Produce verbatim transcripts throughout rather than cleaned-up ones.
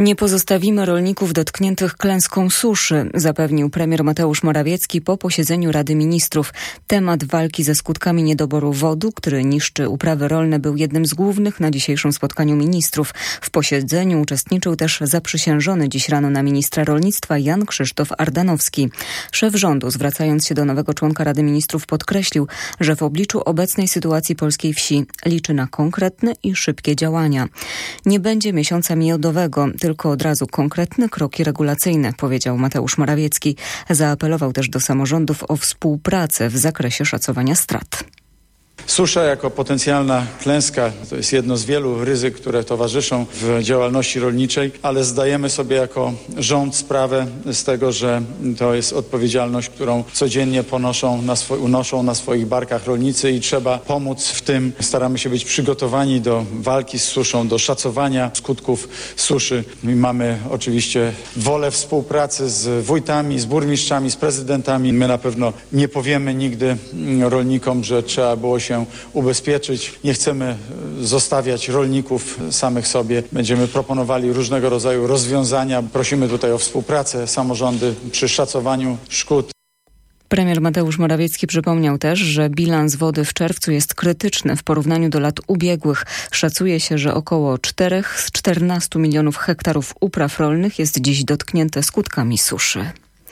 Nie pozostawimy rolników dotkniętych klęską suszy, zapewnił premier Mateusz Morawiecki po posiedzeniu Rady Ministrów. Temat walki ze skutkami niedoboru wody, który niszczy uprawy rolne, był jednym z głównych na dzisiejszym spotkaniu ministrów. W posiedzeniu uczestniczył też zaprzysiężony dziś rano na ministra rolnictwa Jan Krzysztof Ardanowski. Szef rządu, zwracając się do nowego członka Rady Ministrów, podkreślił, że w obliczu obecnej sytuacji polskiej wsi liczy na konkretne i szybkie działania. Nie będzie miesiąca miodowego, tylko od razu konkretne kroki regulacyjne, powiedział Mateusz Morawiecki. Zaapelował też do samorządów o współpracę w zakresie szacowania strat. Susza jako potencjalna klęska to jest jedno z wielu ryzyk, które towarzyszą w działalności rolniczej, ale zdajemy sobie jako rząd sprawę z tego, że to jest odpowiedzialność, którą codziennie ponoszą na swo- unoszą na swoich barkach rolnicy i trzeba pomóc w tym. Staramy się być przygotowani do walki z suszą, do szacowania skutków suszy. I mamy oczywiście wolę współpracy z wójtami, z burmistrzami, z prezydentami. My na pewno nie powiemy nigdy rolnikom, że trzeba było się ubezpieczyć. Nie chcemy zostawiać rolników samych sobie. Będziemy proponowali różnego rodzaju rozwiązania. Prosimy tutaj o współpracę samorządy przy szacowaniu szkód. Premier Mateusz Morawiecki przypomniał też, że bilans wody w czerwcu jest krytyczny w porównaniu do lat ubiegłych. Szacuje się, że około cztery z czternastu milionów hektarów upraw rolnych jest dziś dotknięte skutkami suszy.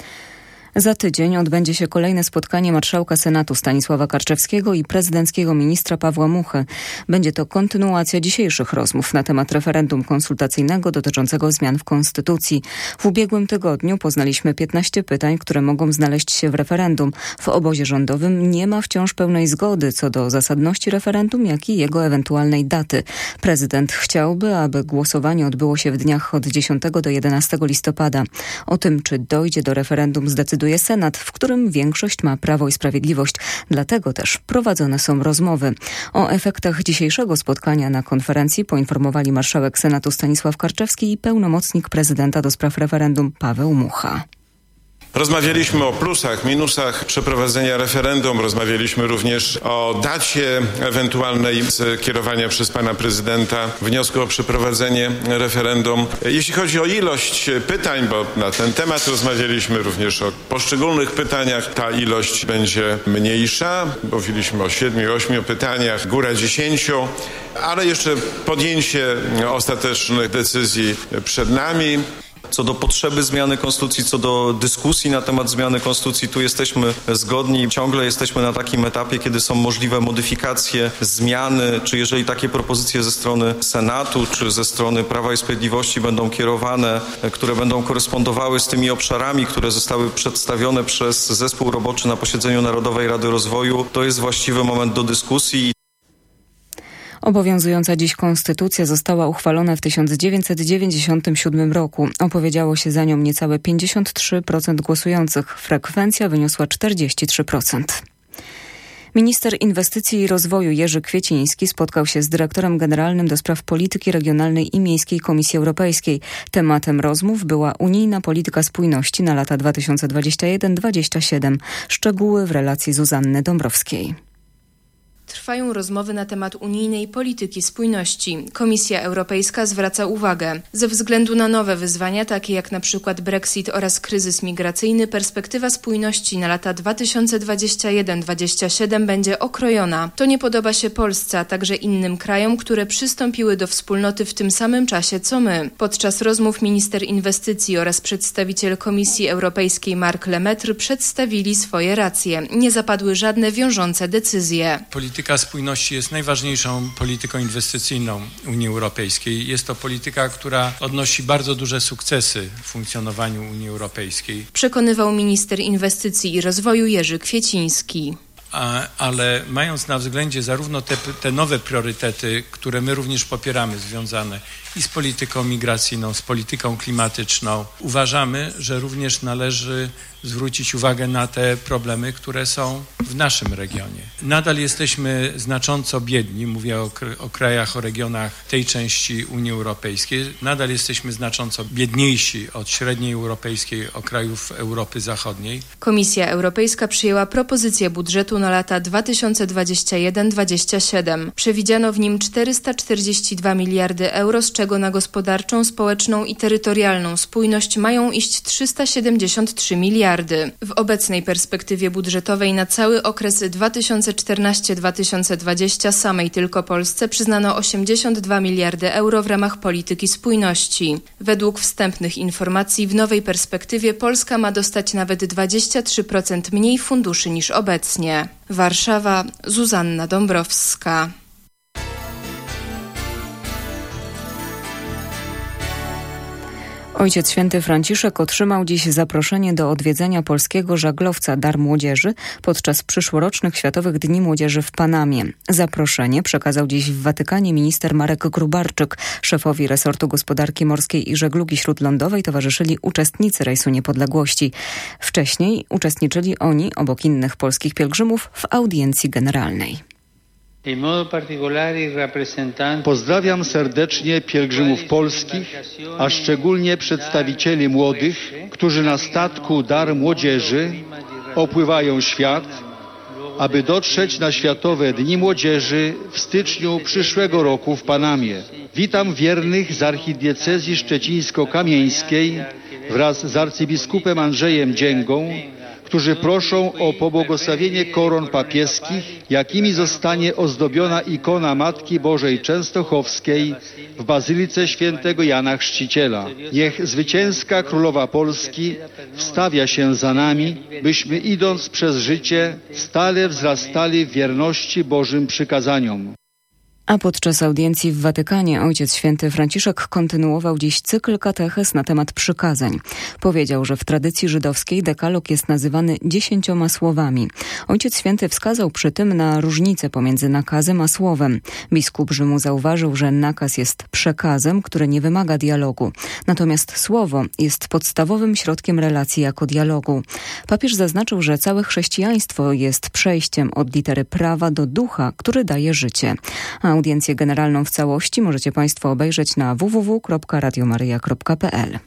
Za tydzień odbędzie się kolejne spotkanie marszałka Senatu Stanisława Karczewskiego i prezydenckiego ministra Pawła Muchy. Będzie to kontynuacja dzisiejszych rozmów na temat referendum konsultacyjnego dotyczącego zmian w Konstytucji. W ubiegłym tygodniu poznaliśmy piętnaście pytań, które mogą znaleźć się w referendum. W obozie rządowym nie ma wciąż pełnej zgody co do zasadności referendum, jak i jego ewentualnej daty. Prezydent chciałby, aby głosowanie odbyło się w dniach od dziesiątego do jedenastego listopada. O tym, czy dojdzie do referendum, zdecyduje Senat, w którym większość ma Prawo i Sprawiedliwość. Dlatego też prowadzone są rozmowy. O efektach dzisiejszego spotkania na konferencji poinformowali marszałek Senatu Stanisław Karczewski i pełnomocnik prezydenta do spraw referendum Paweł Mucha. Rozmawialiśmy o plusach, minusach przeprowadzenia referendum. Rozmawialiśmy również o dacie ewentualnej skierowania przez pana prezydenta wniosku o przeprowadzenie referendum. Jeśli chodzi o ilość pytań, bo na ten temat rozmawialiśmy również o poszczególnych pytaniach, ta ilość będzie mniejsza. Mówiliśmy o siedmiu, ośmiu pytaniach, góra dziesięciu, ale jeszcze podjęcie ostatecznych decyzji przed nami. Co do potrzeby zmiany konstytucji, co do dyskusji na temat zmiany konstytucji, tu jesteśmy zgodni. Ciągle jesteśmy na takim etapie, kiedy są możliwe modyfikacje, zmiany, czy jeżeli takie propozycje ze strony Senatu, czy ze strony Prawa i Sprawiedliwości będą kierowane, które będą korespondowały z tymi obszarami, które zostały przedstawione przez zespół roboczy na posiedzeniu Narodowej Rady Rozwoju, to jest właściwy moment do dyskusji. Obowiązująca dziś konstytucja została uchwalona w tysiąc dziewięćset dziewięćdziesiątym siódmym roku. Opowiedziało się za nią niecałe pięćdziesiąt trzy procent głosujących. Frekwencja wyniosła czterdzieści trzy procent. Minister Inwestycji i Rozwoju Jerzy Kwieciński spotkał się z dyrektorem generalnym do spraw polityki regionalnej i miejskiej Komisji Europejskiej. Tematem rozmów była unijna polityka spójności na lata dwa tysiące dwudziesty pierwszy do dwudziestego siódmego. Szczegóły w relacji Zuzanny Dąbrowskiej. Trwają rozmowy na temat unijnej polityki spójności. Komisja Europejska zwraca uwagę. Ze względu na nowe wyzwania, takie jak na przykład Brexit oraz kryzys migracyjny, perspektywa spójności na lata dwa tysiące dwudziesty pierwszy do dwudziestego siódmego będzie okrojona. To nie podoba się Polsce, a także innym krajom, które przystąpiły do wspólnoty w tym samym czasie co my. Podczas rozmów minister inwestycji oraz przedstawiciel Komisji Europejskiej Mark Lemaitre przedstawili swoje racje. Nie zapadły żadne wiążące decyzje. Polityka spójności jest najważniejszą polityką inwestycyjną Unii Europejskiej. Jest to polityka, która odnosi bardzo duże sukcesy w funkcjonowaniu Unii Europejskiej. Przekonywał minister inwestycji i rozwoju Jerzy Kwieciński. A, ale mając na względzie zarówno te, te nowe priorytety, które my również popieramy, związane i z polityką migracyjną, z polityką klimatyczną, uważamy, że również należy zwrócić uwagę na te problemy, które są w naszym regionie. Nadal jesteśmy znacząco biedni, mówię o, o krajach, o regionach tej części Unii Europejskiej. Nadal jesteśmy znacząco biedniejsi od średniej europejskiej, o krajów Europy Zachodniej. Komisja Europejska przyjęła propozycję budżetu na lata dwa tysiące dwudziesty pierwszy do dwudziestego siódmego. Przewidziano w nim czterysta czterdzieści dwa miliardy euro, z czego na gospodarczą, społeczną i terytorialną spójność mają iść trzysta siedemdziesiąt trzy miliardy. W obecnej perspektywie budżetowej na cały okres dwa tysiące czternasty do dwa tysiące dwudziestego samej tylko Polsce przyznano osiemdziesiąt dwa miliardy euro w ramach polityki spójności. Według wstępnych informacji w nowej perspektywie Polska ma dostać nawet dwadzieścia trzy procent mniej funduszy niż obecnie. Warszawa, Zuzanna Dąbrowska. Ojciec Święty Franciszek otrzymał dziś zaproszenie do odwiedzenia polskiego żaglowca Dar Młodzieży podczas przyszłorocznych Światowych Dni Młodzieży w Panamie. Zaproszenie przekazał dziś w Watykanie minister Marek Gróbarczyk. Szefowi resortu gospodarki morskiej i żeglugi śródlądowej towarzyszyli uczestnicy Rejsu Niepodległości. Wcześniej uczestniczyli oni, obok innych polskich pielgrzymów, w audiencji generalnej. Pozdrawiam serdecznie pielgrzymów polskich, a szczególnie przedstawicieli młodych, którzy na statku Dar Młodzieży opływają świat, aby dotrzeć na Światowe Dni Młodzieży w styczniu przyszłego roku w Panamie. Witam wiernych z archidiecezji szczecińsko-kamieńskiej wraz z arcybiskupem Andrzejem Dzięgą, którzy proszą o pobłogosławienie koron papieskich, jakimi zostanie ozdobiona ikona Matki Bożej Częstochowskiej w Bazylice Świętego Jana Chrzciciela. Niech zwycięska Królowa Polski wstawia się za nami, byśmy idąc przez życie stale wzrastali w wierności Bożym przykazaniom. A podczas audiencji w Watykanie Ojciec Święty Franciszek kontynuował dziś cykl katechez na temat przykazań. Powiedział, że w tradycji żydowskiej dekalog jest nazywany dziesięcioma słowami. Ojciec Święty wskazał przy tym na różnicę pomiędzy nakazem a słowem. Biskup Rzymu zauważył, że nakaz jest przekazem, który nie wymaga dialogu. Natomiast słowo jest podstawowym środkiem relacji jako dialogu. Papież zaznaczył, że całe chrześcijaństwo jest przejściem od litery prawa do ducha, który daje życie. A audiencję generalną w całości możecie Państwo obejrzeć na w w w kropka radio maryja kropka p l.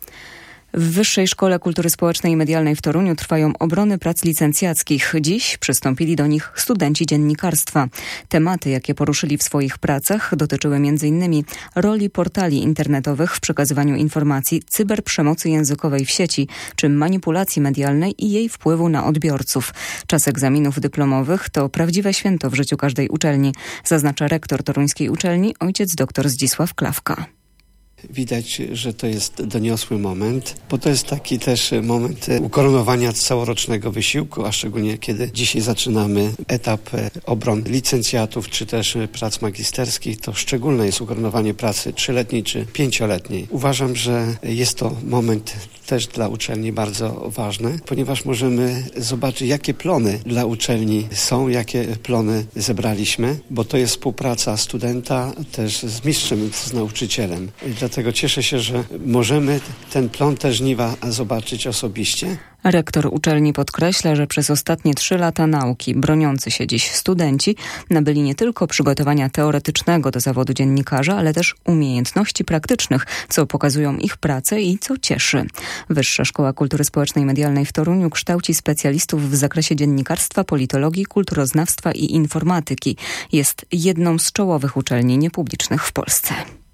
W Wyższej Szkole Kultury Społecznej i Medialnej w Toruniu trwają obrony prac licencjackich. Dziś przystąpili do nich studenci dziennikarstwa. Tematy, jakie poruszyli w swoich pracach, dotyczyły między innymi roli portali internetowych w przekazywaniu informacji, cyberprzemocy językowej w sieci, czy manipulacji medialnej i jej wpływu na odbiorców. Czas egzaminów dyplomowych to prawdziwe święto w życiu każdej uczelni, zaznacza rektor toruńskiej uczelni, ojciec dr Zdzisław Klawka. Widać, że to jest doniosły moment, bo to jest taki też moment ukoronowania całorocznego wysiłku, a szczególnie kiedy dzisiaj zaczynamy etap obron licencjatów czy też prac magisterskich, to szczególne jest ukoronowanie pracy trzyletniej czy pięcioletniej. Uważam, że jest to moment też dla uczelni bardzo ważny, ponieważ możemy zobaczyć, jakie plony dla uczelni są, jakie plony zebraliśmy, bo to jest współpraca studenta też z mistrzem, z nauczycielem. Dlatego cieszę się, że możemy ten plon te żniwa zobaczyć osobiście. Rektor uczelni podkreśla, że przez ostatnie trzy lata nauki broniący się dziś studenci nabyli nie tylko przygotowania teoretycznego do zawodu dziennikarza, ale też umiejętności praktycznych, co pokazują ich pracę i co cieszy. Wyższa Szkoła Kultury Społecznej i Medialnej w Toruniu kształci specjalistów w zakresie dziennikarstwa, politologii, kulturoznawstwa i informatyki. Jest jedną z czołowych uczelni niepublicznych w Polsce.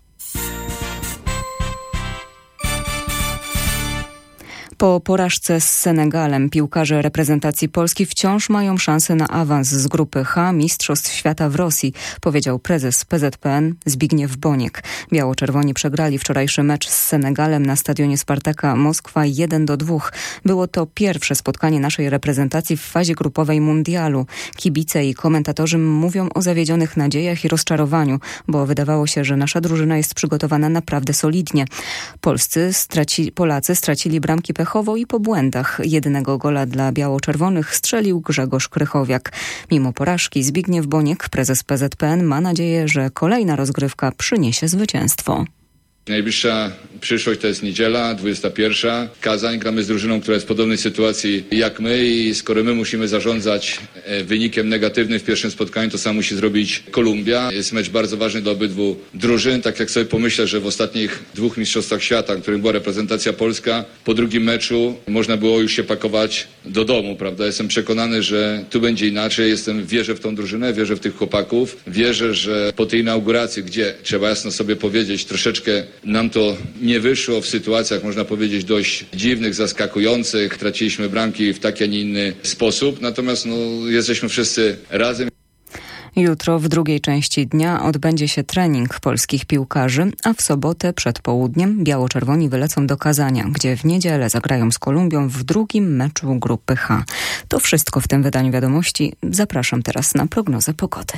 Po porażce z Senegalem piłkarze reprezentacji Polski wciąż mają szansę na awans z grupy H Mistrzostw Świata w Rosji, powiedział prezes P Z P N Zbigniew Boniek. Biało-czerwoni przegrali wczorajszy mecz z Senegalem na stadionie Spartaka Moskwa jeden do dwóch. Było to pierwsze spotkanie naszej reprezentacji w fazie grupowej mundialu. Kibice i komentatorzy mówią o zawiedzionych nadziejach i rozczarowaniu, bo wydawało się, że nasza drużyna jest przygotowana naprawdę solidnie. Polscy straci, Polacy stracili bramki pechowo i po błędach. Jednego gola dla biało-czerwonych strzelił Grzegorz Krychowiak. Mimo porażki Zbigniew Boniek, prezes P Z P N, ma nadzieję, że kolejna rozgrywka przyniesie zwycięstwo. Najbliższa przyszłość to jest niedziela, dwudziesta pierwsza. Kazań, gramy z drużyną, która jest w podobnej sytuacji jak my i skoro my musimy zarządzać wynikiem negatywnym w pierwszym spotkaniu, to samo musi zrobić Kolumbia. Jest mecz bardzo ważny dla obydwu drużyn. Tak jak sobie pomyślę, że w ostatnich dwóch mistrzostwach świata, w którym była reprezentacja polska, po drugim meczu można było już się pakować do domu, prawda? Jestem przekonany, że tu będzie inaczej. Jestem, wierzę w tą drużynę, wierzę w tych chłopaków. Wierzę, że po tej inauguracji, gdzie trzeba jasno sobie powiedzieć, troszeczkę nam to nie wyszło w sytuacjach, można powiedzieć, dość dziwnych, zaskakujących. Traciliśmy bramki w taki, a nie inny sposób. Natomiast no, jesteśmy wszyscy razem. Jutro w drugiej części dnia odbędzie się trening polskich piłkarzy, a w sobotę przed południem biało-czerwoni wylecą do Kazania, gdzie w niedzielę zagrają z Kolumbią w drugim meczu grupy H. To wszystko w tym wydaniu wiadomości. Zapraszam teraz na prognozę pogody.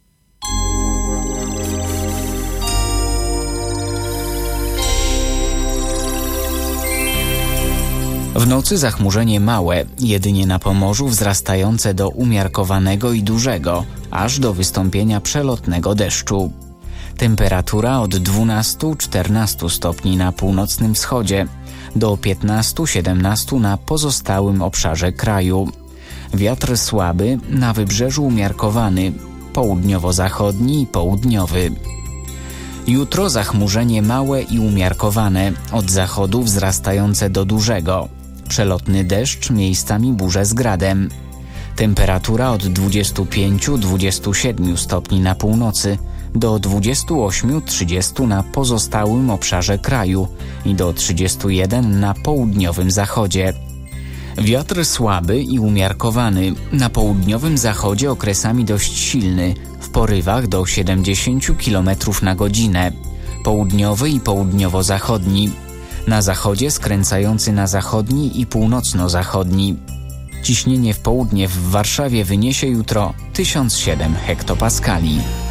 W nocy zachmurzenie małe, jedynie na Pomorzu wzrastające do umiarkowanego i dużego, aż do wystąpienia przelotnego deszczu. Temperatura od dwunastu do czternastu stopni na północnym wschodzie, do piętnastu do siedemnastu na pozostałym obszarze kraju. Wiatr słaby, na wybrzeżu umiarkowany, południowo-zachodni i południowy. Jutro zachmurzenie małe i umiarkowane, od zachodu wzrastające do dużego. Przelotny deszcz, miejscami burze z gradem. Temperatura od dwudziestu pięciu do dwudziestu siedmiu stopni na północy, do dwudziestu ośmiu do trzydziestu na pozostałym obszarze kraju i do trzydziestu jeden na południowym zachodzie. Wiatr słaby i umiarkowany, na południowym zachodzie okresami dość silny, w porywach do siedemdziesięciu kilometrów na godzinę, południowy i południowo-zachodni, na zachodzie skręcający na zachodni i północno-zachodni. Ciśnienie w południe w Warszawie wyniesie jutro tysiąc siedem hektopaskali.